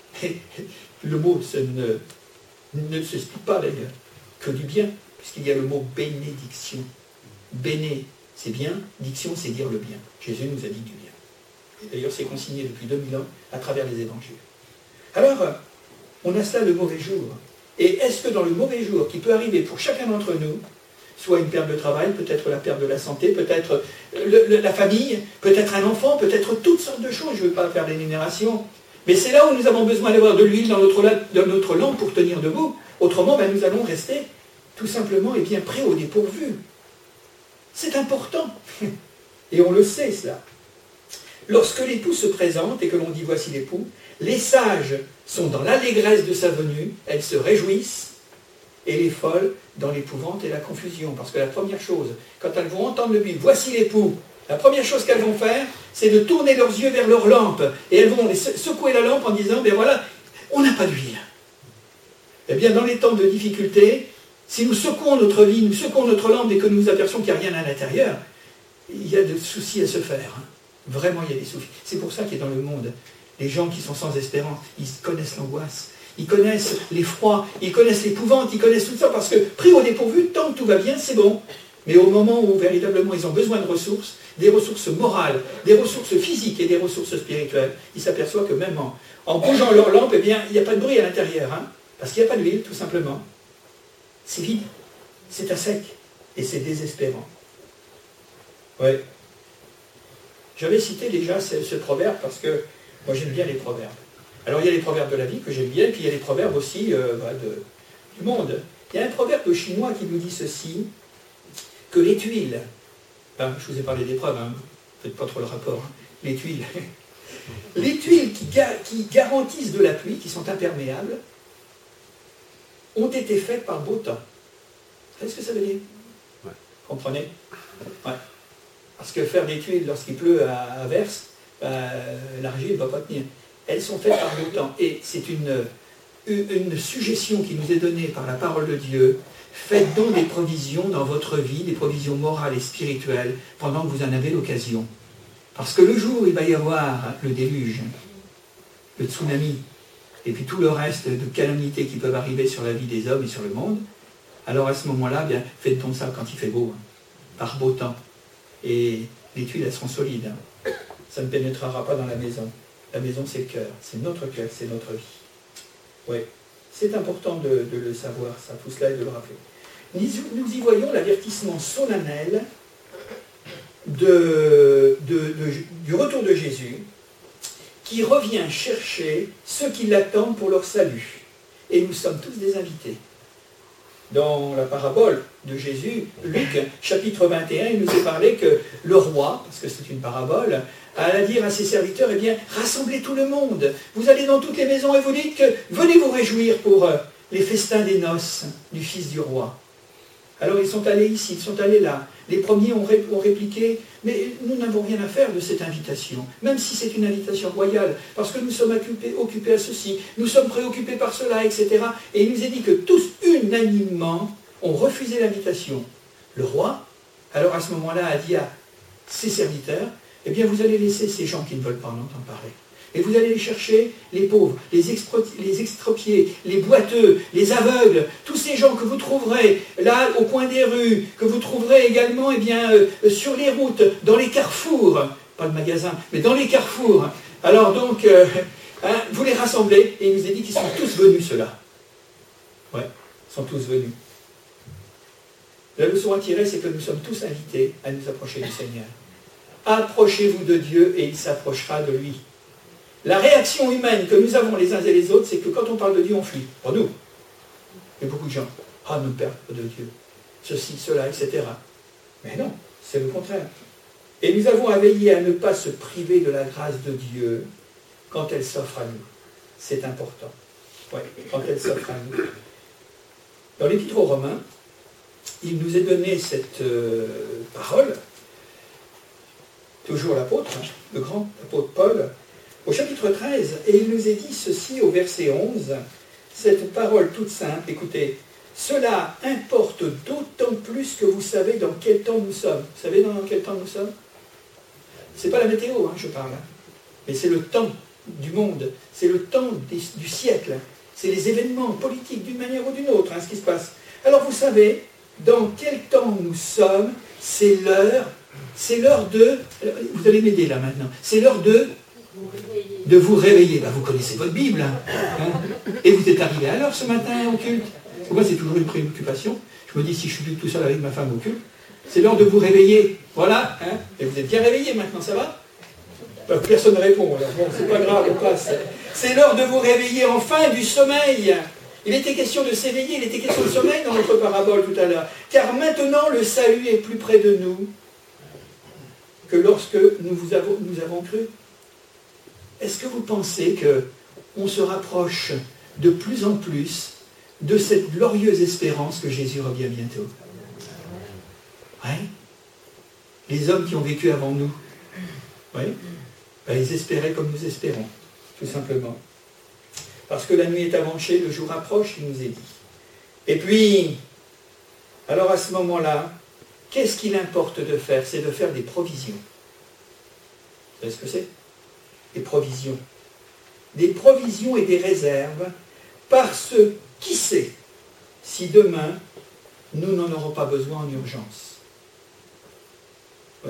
Le mot ne s'explique pas d'ailleurs, que du bien, puisqu'il y a le mot bénédiction. Béné, c'est bien, diction, c'est dire le bien. Jésus nous a dit du bien. Et d'ailleurs, c'est consigné depuis 2000 ans à travers les évangiles. Alors, on a cela le mauvais jour. Et est-ce que dans le mauvais jour, qui peut arriver pour chacun d'entre nous, soit une perte de travail, peut-être la perte de la santé, peut-être la famille, peut-être un enfant, peut-être toutes sortes de choses, je ne veux pas faire l'énumération, mais c'est là où nous avons besoin d'avoir de l'huile dans notre lampe pour tenir debout. Autrement, nous allons rester tout simplement pris au dépourvu. C'est important. Et on le sait, cela. Lorsque l'époux se présente et que l'on dit « voici l'époux », les sages sont dans l'allégresse de sa venue, elles se réjouissent, et les folles dans l'épouvante et la confusion. Parce que la première chose, quand elles vont entendre le but « voici l'époux », la première chose qu'elles vont faire, c'est de tourner leurs yeux vers leur lampe. Et elles vont secouer la lampe en disant « ben voilà, on n'a pas d'huile ». Eh bien, dans les temps de difficulté, si nous secouons notre vie, nous secouons notre lampe et que nous nous apercevons qu'il n'y a rien à l'intérieur, il y a des soucis à se faire. Vraiment, il y a des soucis. C'est pour ça qu'il y a dans le monde les gens qui sont sans espérance, ils connaissent l'angoisse, ils connaissent l'effroi, ils connaissent l'épouvante, ils connaissent tout ça, parce que pris au dépourvu, tant que tout va bien, c'est bon. Mais au moment où véritablement ils ont besoin de ressources, des ressources morales, des ressources physiques et des ressources spirituelles, ils s'aperçoivent que même en bougeant leur lampe, eh bien, il n'y a pas de bruit à l'intérieur, parce qu'il n'y a pas d'huile, tout simplement. C'est vide, c'est à sec, et c'est désespérant. Ouais. J'avais cité déjà ce proverbe parce que moi j'aime bien les proverbes. Alors il y a les proverbes de la vie que j'aime bien, et puis il y a les proverbes aussi du monde. Il y a un proverbe chinois qui nous dit ceci, que les tuiles, je vous ai parlé d'épreuves, faites pas trop le rapport, les tuiles, les tuiles qui garantissent de la pluie, qui sont imperméables, ont été faites par beau temps. Vous savez ce que ça veut dire? Ouais. Comprenez? Ouais. Parce que faire des tuiles lorsqu'il pleut à verse, l'argile ne va pas tenir. Elles sont faites par beau temps. Et c'est une suggestion qui nous est donnée par la parole de Dieu. Faites donc des provisions dans votre vie, des provisions morales et spirituelles, pendant que vous en avez l'occasion. Parce que le jour où il va y avoir le déluge, le tsunami, et puis tout le reste de calamités qui peuvent arriver sur la vie des hommes et sur le monde, alors à ce moment-là, faites donc ça quand il fait beau, par beau temps. Et les tuiles, elles seront solides. Ça ne pénétrera pas dans la maison. La maison, c'est le cœur, c'est notre vie. Oui, c'est important de le savoir, ça, tout cela, et de le rappeler. Nous y voyons l'avertissement solennel du retour de Jésus, qui revient chercher ceux qui l'attendent pour leur salut. Et nous sommes tous des invités. Dans la parabole de Jésus, Luc, chapitre 21, il nous est parlé que le roi, parce que c'est une parabole, allait dire à ses serviteurs, eh bien, rassemblez tout le monde. Vous allez dans toutes les maisons et vous dites que venez vous réjouir pour les festins des noces du fils du roi. Alors ils sont allés ici, ils sont allés là. Les premiers ont répliqué, mais nous n'avons rien à faire de cette invitation, même si c'est une invitation royale, parce que nous sommes occupés à ceci, nous sommes préoccupés par cela, etc. Et il nous est dit que tous, unanimement, ont refusé l'invitation. Le roi, alors à ce moment-là, a dit à ses serviteurs, eh bien vous allez laisser ces gens qui ne veulent pas en entendre parler. Et vous allez chercher les pauvres, les extropiés, les boiteux, les aveugles, tous ces gens que vous trouverez là au coin des rues, que vous trouverez également sur les routes, dans les carrefours, pas de magasins, mais dans les carrefours. Alors donc, Hein, vous les rassemblez, et il nous est dit qu'ils sont tous venus, ceux-là. Ouais, ils sont tous venus. La leçon à tirer, c'est que nous sommes tous invités à nous approcher du Seigneur. Approchez-vous de Dieu et il s'approchera de lui. La réaction humaine que nous avons les uns et les autres, c'est que quand on parle de Dieu, on fuit. Pour nous. Il y a beaucoup de gens. Ah, ne perdent pas de Dieu. Ceci, cela, etc. Mais non, c'est le contraire. Et nous avons à veiller à ne pas se priver de la grâce de Dieu quand elle s'offre à nous. C'est important. Ouais, quand elle s'offre à nous. Dans l'Épître aux Romains, il nous est donné cette parole, toujours l'apôtre, hein, le grand apôtre Paul, au chapitre 13, et il nous est dit ceci au verset 11, cette parole toute simple, écoutez, cela importe d'autant plus que vous savez dans quel temps nous sommes. Vous savez dans quel temps nous sommes? C'est pas la météo, hein, je parle, mais c'est le temps du monde, c'est le temps du siècle, c'est les événements politiques d'une manière ou d'une autre, hein, ce qui se passe. Alors vous savez, dans quel temps nous sommes, c'est l'heure de, vous allez m'aider là maintenant, c'est l'heure de vous réveiller. Ben, vous connaissez votre Bible, hein, et vous êtes arrivé à l'heure ce matin au culte. Pour moi, c'est toujours une préoccupation. Je me dis, si je suis tout seul avec ma femme au culte, c'est l'heure de vous réveiller. Voilà, hein, et vous êtes bien réveillé maintenant, ça va? Ben, personne ne répond, alors bon, c'est pas grave, on passe. C'est l'heure de vous réveiller enfin du sommeil. Il était question de s'éveiller, il était question de sommeil dans notre parabole tout à l'heure. Car maintenant, le salut est plus près de nous que lorsque nous avons cru. Est-ce que vous pensez qu'on se rapproche de plus en plus de cette glorieuse espérance que Jésus revient bientôt? Oui. Les hommes qui ont vécu avant nous, oui, ben, ils espéraient comme nous espérons, tout simplement. Parce que la nuit est avancée, le jour approche, il nous est dit. Et puis, alors à ce moment-là, qu'est-ce qu'il importe de faire? C'est de faire des provisions. Vous savez ce que c'est? Des provisions. Des provisions et des réserves, parce qui sait si demain, nous n'en aurons pas besoin en urgence. Oui.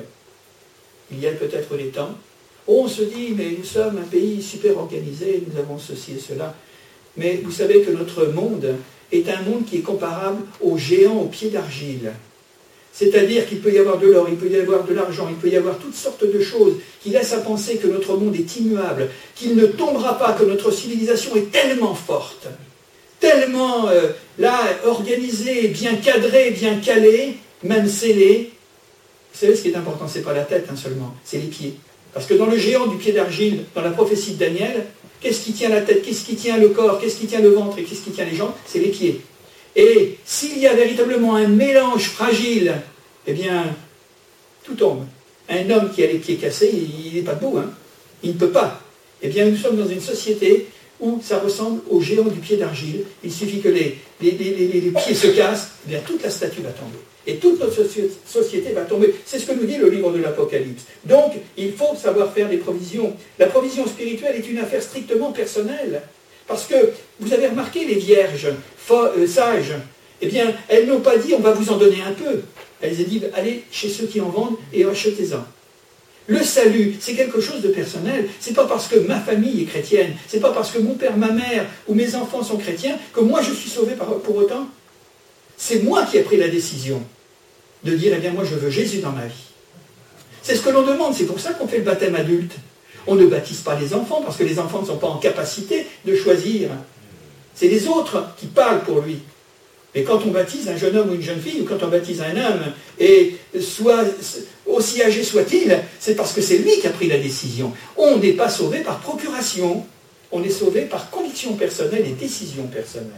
Il y a peut-être des temps où on se dit, mais nous sommes un pays super organisé, nous avons ceci et cela. Mais vous savez que notre monde est un monde qui est comparable aux géants aux pieds d'argile. C'est-à-dire qu'il peut y avoir de l'or, il peut y avoir de l'argent, il peut y avoir toutes sortes de choses qui laissent à penser que notre monde est immuable, qu'il ne tombera pas, que notre civilisation est tellement forte, tellement là, organisée, bien cadrée, bien calée, même scellée. Vous savez, ce qui est important, ce n'est pas la tête hein, seulement, c'est les pieds. Parce que dans le géant du pied d'argile, dans la prophétie de Daniel, qu'est-ce qui tient la tête, qu'est-ce qui tient le corps, qu'est-ce qui tient le ventre et qu'est-ce qui tient les jambes? C'est les pieds. Et s'il y a véritablement un mélange fragile, eh bien, tout tombe. Un homme qui a les pieds cassés, il n'est pas debout, hein. Il ne peut pas. Eh bien, nous sommes dans une société où ça ressemble au géant du pied d'argile. Il suffit que les pieds se cassent, eh bien, toute la statue va tomber. Et toute notre société va tomber. C'est ce que nous dit le livre de l'Apocalypse. Donc, il faut savoir faire des provisions. La provision spirituelle est une affaire strictement personnelle. Parce que, vous avez remarqué, les vierges sages, eh bien, elles n'ont pas dit, on va vous en donner un peu. Elles ont dit, allez chez ceux qui en vendent et achetez-en. Le salut, c'est quelque chose de personnel. C'est pas parce que ma famille est chrétienne, c'est pas parce que mon père, ma mère ou mes enfants sont chrétiens que moi je suis sauvé pour autant. C'est moi qui ai pris la décision de dire, eh bien moi je veux Jésus dans ma vie. C'est ce que l'on demande, c'est pour ça qu'on fait le baptême adulte. On ne baptise pas les enfants, parce que les enfants ne sont pas en capacité de choisir. C'est les autres qui parlent pour lui. Mais quand on baptise un jeune homme ou une jeune fille, ou quand on baptise un homme, et soit aussi âgé soit-il, c'est parce que c'est lui qui a pris la décision. On n'est pas sauvé par procuration, on est sauvé par conviction personnelle et décision personnelle.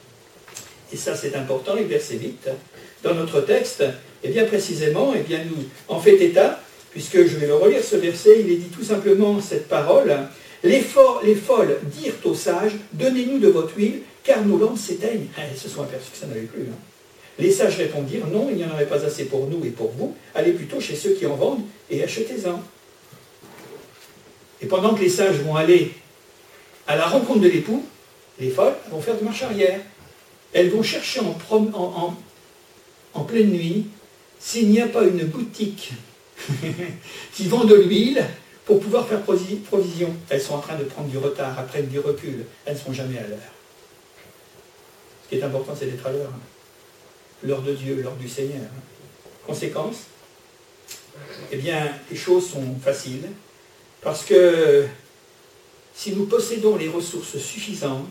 Et ça c'est important, et verset 8, dans notre texte, et bien précisément, et bien nous en fait état, puisque je vais le relire ce verset, il est dit tout simplement cette parole, les folles dirent aux sages, donnez-nous de votre huile, car nos lampes s'éteignent. Ils se sont aperçus que ça n'avait plus. Hein. Les sages répondirent, non, il n'y en aurait pas assez pour nous et pour vous, allez plutôt chez ceux qui en vendent et achetez-en. Et pendant que les sages vont aller à la rencontre de l'époux, les folles vont faire de marche arrière. Elles vont chercher en pleine nuit s'il n'y a pas une boutique qui vend de l'huile pour pouvoir faire provision. Elles sont en train de prendre du retard, après du recul. Elles ne sont jamais à l'heure. Ce qui est important, c'est d'être à l'heure. L'heure de Dieu, l'heure du Seigneur. Conséquence, eh bien, les choses sont faciles, parce que si nous possédons les ressources suffisantes,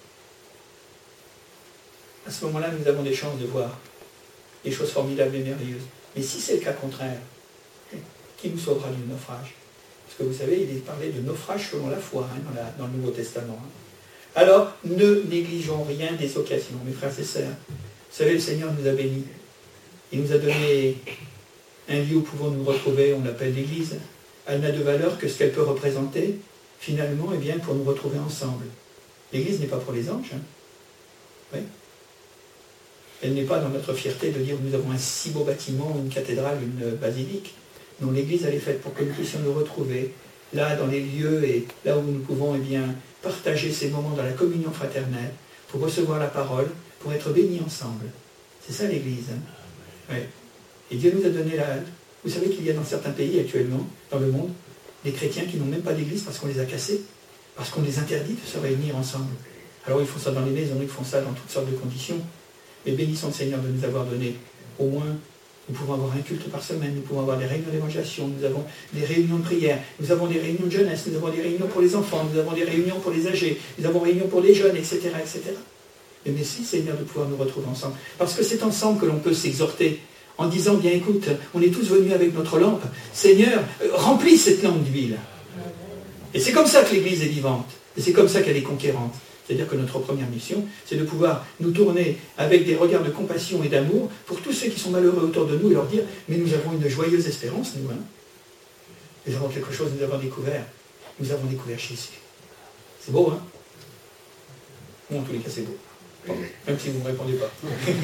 à ce moment-là, nous avons des chances de voir des choses formidables et merveilleuses. Mais si c'est le cas contraire, qui nous sauvera du naufrage? Parce que vous savez, il est parlé de naufrage selon la foi dans le Nouveau Testament. Alors, ne négligeons rien des occasions, mes frères et sœurs. Vous savez, le Seigneur nous a bénis. Il nous a donné un lieu où pouvons nous retrouver, on l'appelle l'Église. Elle n'a de valeur que ce qu'elle peut représenter, finalement, et bien pour nous retrouver ensemble. L'Église n'est pas pour les anges. Oui. Elle n'est pas dans notre fierté de dire nous avons un si beau bâtiment, une cathédrale, une basilique. Non, l'Église, elle est faite pour que nous puissions nous retrouver là, dans les lieux et là où nous pouvons eh bien, partager ces moments dans la communion fraternelle, pour recevoir la parole, pour être bénis ensemble. C'est ça l'Église. Oui. Et Dieu nous a donné la... Vous savez qu'il y a dans certains pays actuellement, dans le monde, des chrétiens qui n'ont même pas d'église parce qu'on les a cassés, parce qu'on les interdit de se réunir ensemble. Alors ils font ça dans les maisons, ils font ça dans toutes sortes de conditions. Mais bénissons le Seigneur de nous avoir donné, au moins, nous pouvons avoir un culte par semaine, nous pouvons avoir des réunions d'évangélisation, nous avons des réunions de prière, nous avons des réunions de jeunesse, nous avons des réunions pour les enfants, nous avons des réunions pour les âgés, nous avons des réunions pour les jeunes, etc. etc. Et merci Seigneur de pouvoir nous retrouver ensemble. Parce que c'est ensemble que l'on peut s'exhorter, en disant, bien écoute, on est tous venus avec notre lampe, Seigneur, remplis cette lampe d'huile. Et c'est comme ça que l'Église est vivante, et c'est comme ça qu'elle est conquérante. C'est-à-dire que notre première mission, c'est de pouvoir nous tourner avec des regards de compassion et d'amour pour tous ceux qui sont malheureux autour de nous et leur dire, mais nous avons une joyeuse espérance, nous. Nous avons quelque chose, nous avons découvert. Nous avons découvert Jésus. C'est beau, hein? Bon, en tous les cas, c'est beau. Bon, même si vous ne me répondez pas.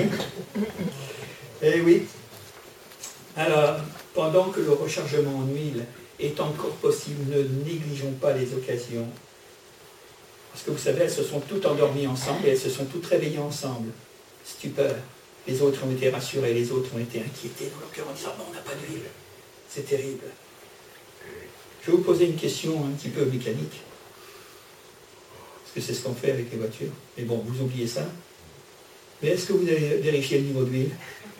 Eh oui. Alors, pendant que le rechargement en huile est encore possible, ne négligeons pas les occasions. Parce que vous savez, elles se sont toutes endormies ensemble et elles se sont toutes réveillées ensemble. Stupeur. Les autres ont été rassurés, les autres ont été inquiétés dans leur cœur en disant, non, on n'a pas d'huile. C'est terrible. Je vais vous poser une question un petit peu mécanique. Parce que c'est ce qu'on fait avec les voitures. Mais bon, vous oubliez ça. Mais est-ce que vous avez vérifié le niveau d'huile?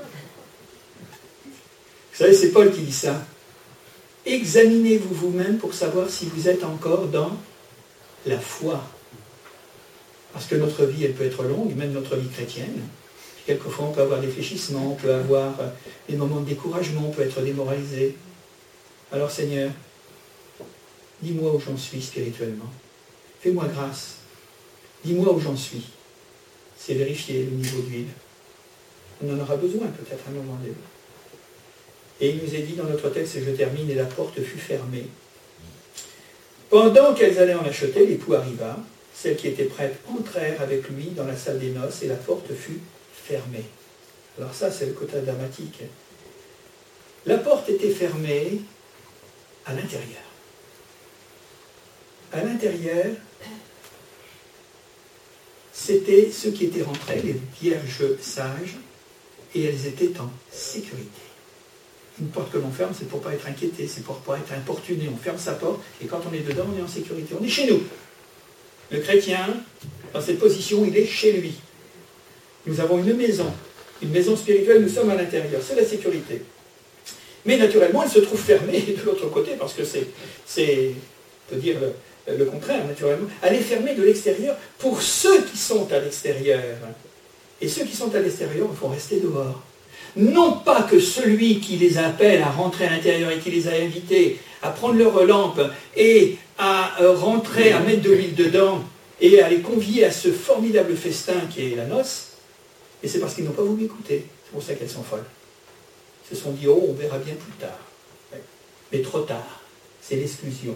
Vous savez, c'est Paul qui dit ça. Examinez-vous vous-même pour savoir si vous êtes encore dans la foi. Parce que notre vie, elle peut être longue, même notre vie chrétienne. Quelquefois, on peut avoir des fléchissements, on peut avoir des moments de découragement, on peut être démoralisé. Alors, Seigneur, dis-moi où j'en suis spirituellement. Fais-moi grâce. Dis-moi où j'en suis. C'est vérifier le niveau d'huile. On en aura besoin peut-être à un moment donné. Et il nous est dit dans notre texte, et je termine, et la porte fut fermée. Pendant qu'elles allaient en acheter, l'époux arriva. Celles qui étaient prêtes entrèrent avec lui dans la salle des noces et la porte fut fermée. Alors ça, c'est le côté dramatique. La porte était fermée à l'intérieur. À l'intérieur, c'était ceux qui étaient rentrés, les vierges sages, et elles étaient en sécurité. Une porte que l'on ferme, c'est pour ne pas être inquiété, c'est pour ne pas être importuné. On ferme sa porte, et quand on est dedans, on est en sécurité. On est chez nous. Le chrétien, dans cette position, il est chez lui. Nous avons une maison spirituelle, nous sommes à l'intérieur, c'est la sécurité. Mais naturellement, elle se trouve fermée de l'autre côté, parce que c'est on peut dire le contraire, naturellement. Elle est fermée de l'extérieur pour ceux qui sont à l'extérieur. Et ceux qui sont à l'extérieur, il faut rester dehors. Non pas que celui qui les appelle à rentrer à l'intérieur et qui les a invités à prendre leur lampe et à rentrer, à mettre de l'huile dedans et à les convier à ce formidable festin qui est la noce, et c'est parce qu'ils n'ont pas voulu écouter. C'est pour ça qu'elles sont folles. Ils se sont dit, oh, on verra bien plus tard. Mais trop tard. C'est l'exclusion.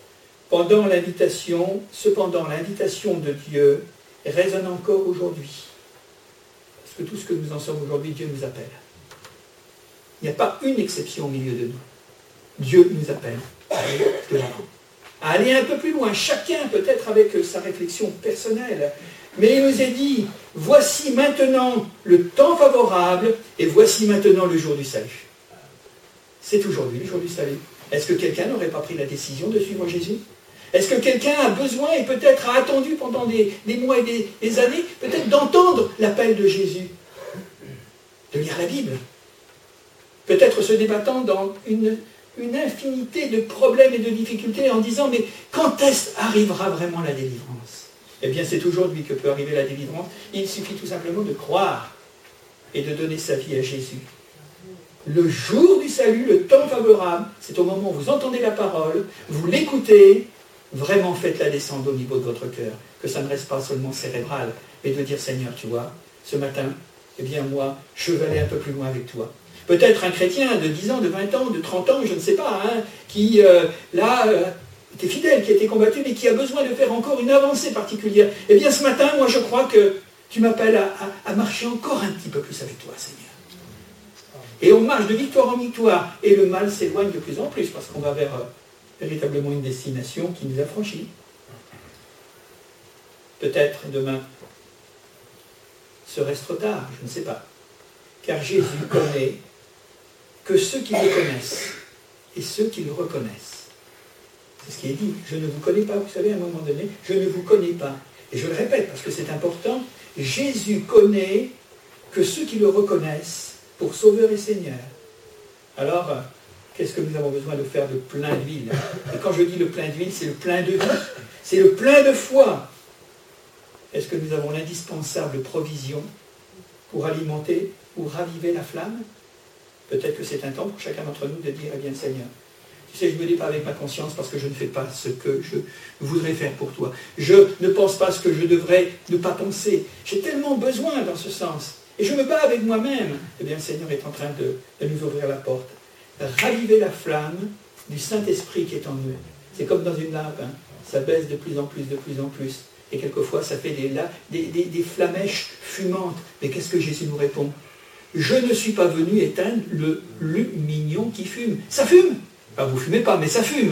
Cependant, l'invitation de Dieu résonne encore aujourd'hui. Parce que tout ce que nous en sommes aujourd'hui, Dieu nous appelle. Il n'y a pas une exception au milieu de nous. Dieu nous appelle à aller de l'avant. À aller un peu plus loin, chacun peut-être avec sa réflexion personnelle. Mais il nous est dit, voici maintenant le temps favorable et voici maintenant le jour du salut. C'est aujourd'hui le jour du salut. Est-ce que quelqu'un n'aurait pas pris la décision de suivre Jésus? Est-ce que quelqu'un a besoin et peut-être a attendu pendant des mois et des années, peut-être d'entendre l'appel de Jésus, de lire la Bible, peut-être se débattant dans une infinité de problèmes et de difficultés en disant, mais quand est-ce arrivera vraiment la délivrance? Eh bien, c'est aujourd'hui que peut arriver la délivrance. Il suffit tout simplement de croire et de donner sa vie à Jésus. Le jour du salut, le temps favorable, c'est au moment où vous entendez la parole, vous l'écoutez, vraiment faites-la descendre au niveau de votre cœur, que ça ne reste pas seulement cérébral, et de dire, Seigneur, tu vois, ce matin, eh bien moi, je veux aller un peu plus loin avec toi. Peut-être un chrétien de 10 ans, de 20 ans, de 30 ans, je ne sais pas, qui, était fidèle, qui a été combattu, mais qui a besoin de faire encore une avancée particulière. Eh bien, ce matin, moi, je crois que tu m'appelles à marcher encore un petit peu plus avec toi, Seigneur. Et on marche de victoire en victoire, et le mal s'éloigne de plus en plus, parce qu'on va vers véritablement une destination qui nous a franchis. Peut-être demain serait-ce trop tard, je ne sais pas. Car Jésus connaît que ceux qui le connaissent et ceux qui le reconnaissent. C'est ce qui est dit. Je ne vous connais pas, vous savez, à un moment donné, je ne vous connais pas. Et je le répète parce que c'est important, Jésus connaît que ceux qui le reconnaissent pour Sauveur et Seigneur. Alors, qu'est-ce que nous avons besoin de faire de plein d'huile? Et quand je dis le plein d'huile, c'est le plein de vie, c'est le plein de foi. Est-ce que nous avons l'indispensable provision pour alimenter ou raviver la flamme? Peut-être que c'est un temps pour chacun d'entre nous de dire, eh bien Seigneur, tu sais, je ne me dis pas avec ma conscience parce que je ne fais pas ce que je voudrais faire pour toi. Je ne pense pas ce que je devrais ne pas penser. J'ai tellement besoin dans ce sens. Et je me bats avec moi-même. Eh bien, le Seigneur est en train de nous ouvrir la porte. Raviver la flamme du Saint-Esprit qui est en nous. C'est comme dans une lampe. Ça baisse de plus en plus, de plus en plus. Et quelquefois, ça fait des flamèches fumantes. Mais qu'est-ce que Jésus nous répond? Je ne suis pas venu éteindre le lumignon qui fume. Ça fume! Enfin, vous ne fumez pas, mais ça fume.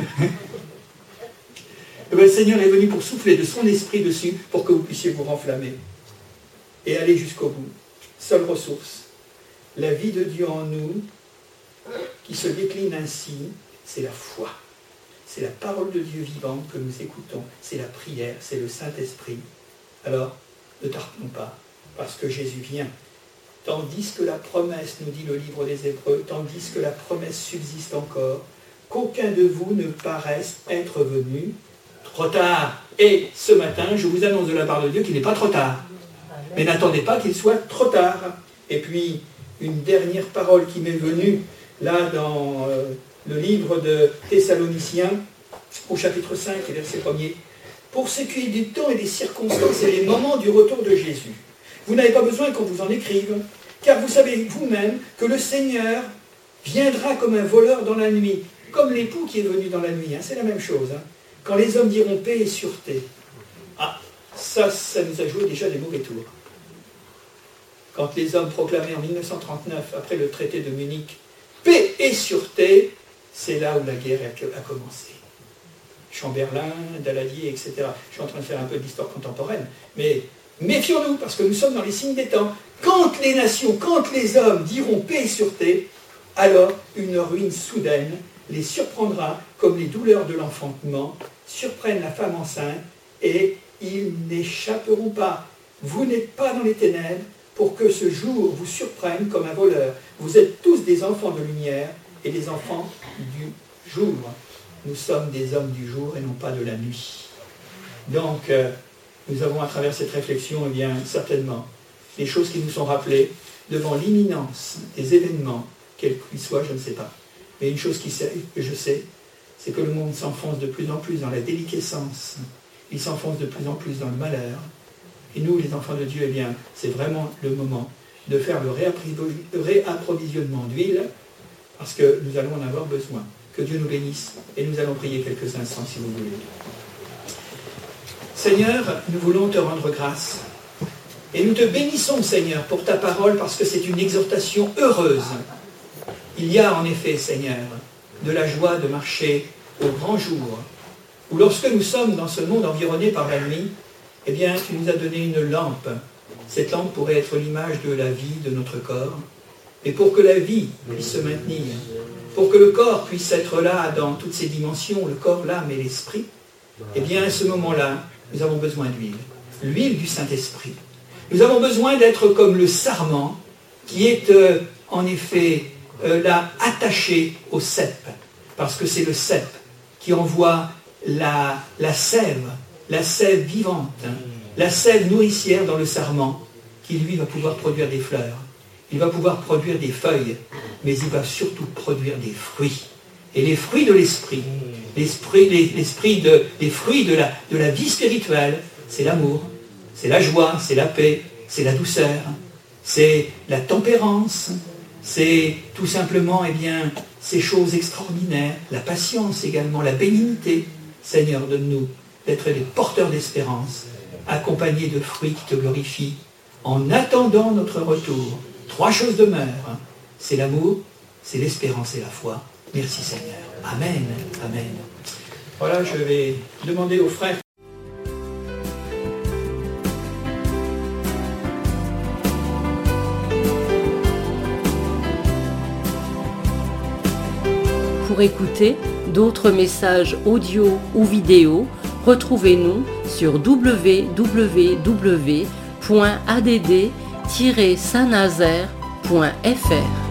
Et bien, le Seigneur est venu pour souffler de son esprit dessus pour que vous puissiez vous renflammer et aller jusqu'au bout. Seule ressource, la vie de Dieu en nous, qui se décline ainsi, c'est la foi. C'est la parole de Dieu vivante que nous écoutons. C'est la prière, c'est le Saint-Esprit. Alors, ne tardons pas, parce que Jésus vient. Tandis que la promesse, nous dit le livre des Hébreux, tandis que la promesse subsiste encore, qu'aucun de vous ne paraisse être venu trop tard. Et ce matin, je vous annonce de la part de Dieu qu'il n'est pas trop tard. Mais n'attendez pas qu'il soit trop tard. Et puis, une dernière parole qui m'est venue, là, dans le livre de Thessaloniciens, au chapitre 5, verset 1er. Pour ce qui est du temps et des circonstances et des moments du retour de Jésus, vous n'avez pas besoin qu'on vous en écrive, car vous savez vous-même que le Seigneur viendra comme un voleur dans la nuit, comme l'époux qui est venu dans la nuit. C'est la même chose. Quand les hommes diront paix et sûreté, ça nous a joué déjà des mauvais tours. Quand les hommes proclamaient en 1939, après le traité de Munich, paix et sûreté, c'est là où la guerre a commencé. Chamberlain, Daladier, etc. Je suis en train de faire un peu de l'histoire contemporaine, mais méfions-nous, parce que nous sommes dans les signes des temps. Quand les nations, quand les hommes diront paix et sûreté, alors une ruine soudaine les surprendra, comme les douleurs de l'enfantement surprennent la femme enceinte, et ils n'échapperont pas. Vous n'êtes pas dans les ténèbres, pour que ce jour vous surprenne comme un voleur. Vous êtes tous des enfants de lumière et des enfants du jour. Nous sommes des hommes du jour et non pas de la nuit. Donc, nous avons à travers cette réflexion, eh bien, certainement, les choses qui nous sont rappelées devant l'imminence des événements, quels qu'ils soient, je ne sais pas. Mais une chose que je sais, c'est que le monde s'enfonce de plus en plus dans la déliquescence. Il s'enfonce de plus en plus dans le malheur. Et nous, les enfants de Dieu, eh bien, c'est vraiment le moment de faire le réapprovisionnement d'huile, parce que nous allons en avoir besoin. Que Dieu nous bénisse, et nous allons prier quelques instants, si vous voulez. Seigneur, nous voulons te rendre grâce, et nous te bénissons, Seigneur, pour ta parole, parce que c'est une exhortation heureuse. Il y a en effet, Seigneur, de la joie de marcher au grand jour, où lorsque nous sommes dans ce monde environné par la nuit, eh bien, tu nous as donné une lampe. Cette lampe pourrait être l'image de la vie de notre corps. Et pour que la vie puisse se maintenir, pour que le corps puisse être là dans toutes ses dimensions, le corps, l'âme et l'esprit, eh bien à ce moment-là, nous avons besoin d'huile, l'huile du Saint-Esprit. Nous avons besoin d'être comme le sarment qui est en effet là attaché au cep, parce que c'est le cep qui envoie la sève vivante, la sève nourricière dans le sarment, qui lui va pouvoir produire des fleurs, il va pouvoir produire des feuilles, mais il va surtout produire des fruits. Et les fruits de l'esprit, les fruits de la vie spirituelle, c'est l'amour, c'est la joie, c'est la paix, c'est la douceur, c'est la tempérance, c'est tout simplement ces choses extraordinaires, la patience également, la bénignité. Seigneur, donne-nous d'être des porteurs d'espérance, accompagnés de fruits qui te glorifient, en attendant notre retour. 3 choses demeurent, c'est l'amour, c'est l'espérance et la foi. Merci Seigneur. Amen. Amen. Voilà, je vais demander aux frères. Pour écouter d'autres messages audio ou vidéo, retrouvez-nous sur www.add-saint-nazaire.fr.